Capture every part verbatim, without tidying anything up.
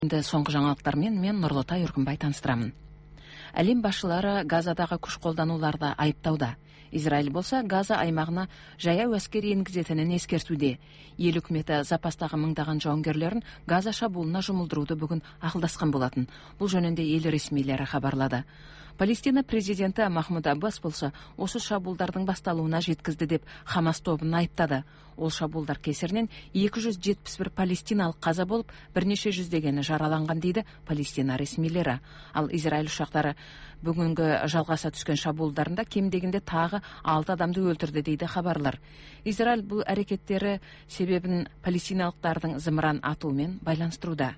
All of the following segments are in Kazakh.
Енді соңғы жаңалықтармен мен Нұрлытай Үркімбай таныстырамын. Әлем басшылары Газадағы күш қолдануларды айыптауда. Израиль болса Газа аймағына жаяу әскер енгізетінін ескертуде. Ел үкіметі запастағы мыңдаған жауынгерлерін Газа шабуылына жұмылдыруды бүгін ақылдасқан болатын. Бұл жөнінде ел ресмилері хабарлады. Палестина президенті Махмуд Аббас болса, осы шабуылдардың басталуына жеткізді деп Хамас тобын айыптады. Ол шабуылдар кесірінен екі жүз жетпіс бір палестиналық қаза болып, бірнеше жүздегені жараланған дейді Палестина ресмилері. Ал Израиль ұшақтары бүгінгі жалғаса түскен шабуылдарында кем дегенде тағы алты адамды өлтірді дейді хабарлар. Израиль бұл әрекеттері себебін палестиналықтардың зымыран атуымен байланыстыруда.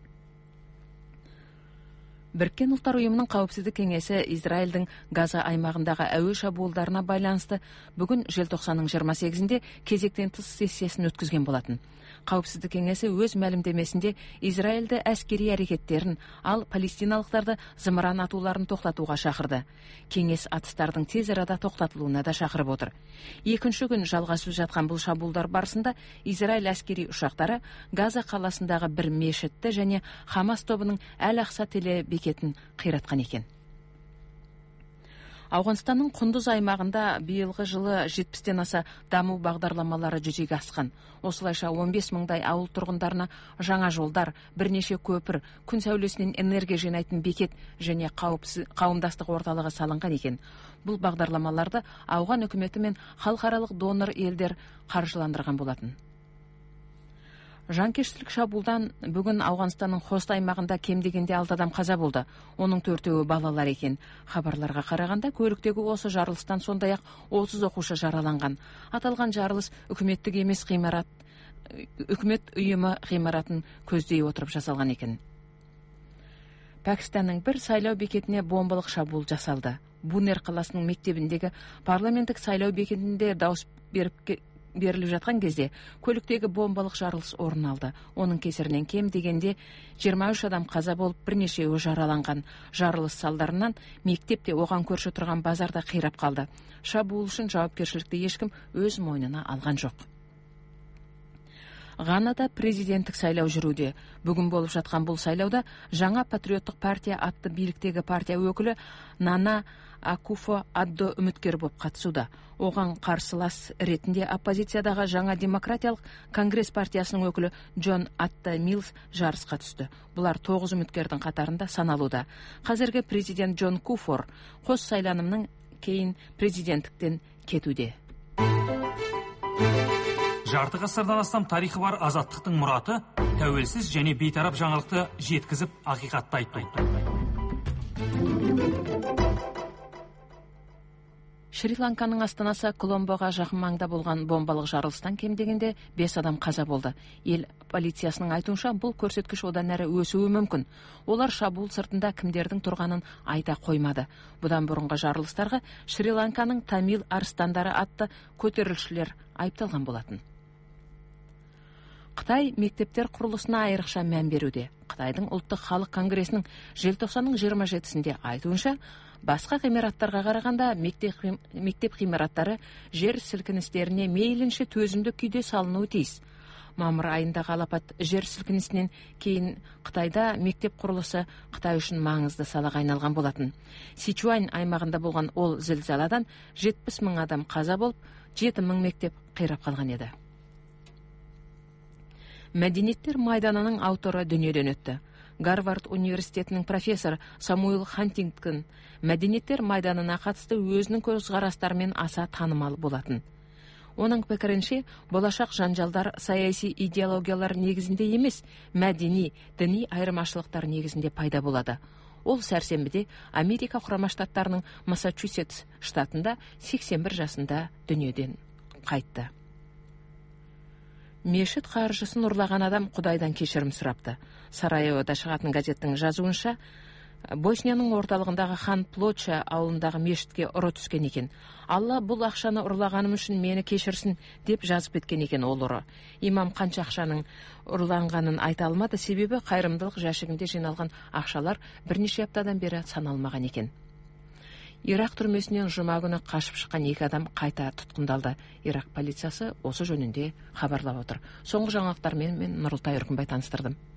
Біріккен ұлттар ұйымының қауіпсіздік кеңесі Израильдің Газа аймағындағы әуе шабуылдарына байланысты бүгін желтоқсанның жиырма сегізінде кезектен тыс сессиясын өткізген болатын. Қауіпсіздік кеңесі өз мәлімдемесінде Израильді әскери әрекеттерін, ал палестиналықтарды зымыран атуларын тоқтатуға шақырды. Кеңес атыстардың тез арада тоқтатылуына да шақырып отыр. Екінші күн жалғасып жатқан бұл шабуылдар барысында Израиль әскери ұшақтары Газа қаласындағы бір мешітті және Хамас тобының Әл-Ақса телебекетін қиратқан екен. Ауғанстанның Құндыз аймағында биылғы жылы жетпістен аса даму бағдарламалары жүзеге асқан. Осылайша он бес мыңдай ауыл тұрғындарына жаңа жолдар, бірнеше көпір, күн сәулесінен энергия жинайтын бекет және қауымдастық орталығы салынған екен. Бұл бағдарламаларды ауған үкіметі мен халықаралық донор елдер қаржыландырған болатын. Жанкештілік шабуылдан бүгін Ауғанстанның Хост аймағында кем дегенде алты адам қаза болды. Оның төртеуі балалар екен. Хабарларға қарағанда көліктегі осы жарылыстан сондай-ақ отыз оқушы жараланған. Аталған жарылыс үкіметтік емес ғимарат, үкімет ұйымы ғимаратын көздей отырып жасалған екен. Пәкістанның бір сайлау бекетіне бомбалық шабуыл жасалды. Бунер қаласының мектебіндегі парламенттік сайлау бекетінде дауыс беріп беріліп жатқан кезде көліктегі бомбалық жарылыс орын алды. Оның кесірінен кем дегенде жиырма үш адам қаза болып, бірнешеуі жараланған. Жарылыс салдарынан мектепте оған көрші тұрған базарда қирап қалды. Шабуыл үшін жауапкершілікті ешкім өз мойнына алған жоқ. Ғанада президенттік сайлау жүруде. Бүгін болып жатқан бұл сайлауда жаңа патриоттық партия атты биліктегі партия өкілі Нана Акуфо Аддо үміткер болып қатысуда. Оған қарсылас ретінде оппозициядағы жаңа демократиялық конгресс партиясының өкілі Джон Атта Милс жарысқа түсті. Бұлар тоғыз үміткердің қатарында саналуда. Қазіргі президент Джон Куфор қос сайланымның кейін президенттіктен кетуде. Жарты ғасырдан астам тарихы бар азаттықтың мұраты тәуелсіз және бейтарап жаңалықты жеткізіп ақиқатты айтты. Шри-Ланканың астанасы Коломбоға жақын маңда болған бомбалық жарылыстан кем дегенде бес адам қаза болды. Ел полициясының айтуынша бұл көрсеткіш одан әрі өсуі мүмкін. Олар шабуыл сыртында кімдердің тұрғанын айта қоймады. Бұдан бұрынғы жарылыстарға Шри-Ланканың Тамил арыстандары атты көтерілісшілер айыпталған болатын. Қытай мектептер құрылысына айрықша мән беруде. Қытайдың ұлттық халық конгресінің желтоқсанның жиырма жетісінде айтуынша, басқа ғимараттарға қарағанда мектеп ғимараттары жер сілкіністеріне мейлінше төзімді күйде салынуы тиіс. Мамыр айындағы алапат жер сілкінісінен кейін Қытайда мектеп құрылысы Қытай үшін маңызды салаға айналған болатын. Сичуань аймағында болған ол зілзаладан жетпіс мың адам қаза болып, жеті мың мектеп қирап қалған еді. Мәдениеттер майданының авторы дүниеден өтті. Гарвард университетінің профессор Самуэл Хантингтон мәдениеттер майданына қатысты өзінің көзқарастарымен аса танымал болатын. Оның пікірінше, болашақ жанжалдар саяси идеологиялар негізінде емес, мәдени, діни айырмашылықтар негізінде пайда болады. Ол сәрсенбіде Америка құрама штаттарының Массачусетс штатында сексен бір жасында дүниеден қайтты. Мешіт қаржысын ұрлаған адам Құдайдан кешірім сұрапты. Сараевода шығатын газеттің жазуынша, Боснияның орталығындағы Хан Плоча ауылындағы мешітке ұры түскен екен. Алла бұл ақшаны ұрлағаным үшін мені кешірсін деп жазып кеткен екен ол ұры. Имам қанша ақшаның ұрланғанын айта алмады, себебі қайырымдылық жәшігінде жиналған ақшалар бірнеше аптадан бері саналмаған екен. Ирақ түрмесінен жұма күні қашып шыққан екі адам қайта тұтқындалды. Ирақ полициясы осы жөнінде хабарлап отыр. Соңғы жаңалықтармен мен Нұрлытай Үркімбай таныстырдым.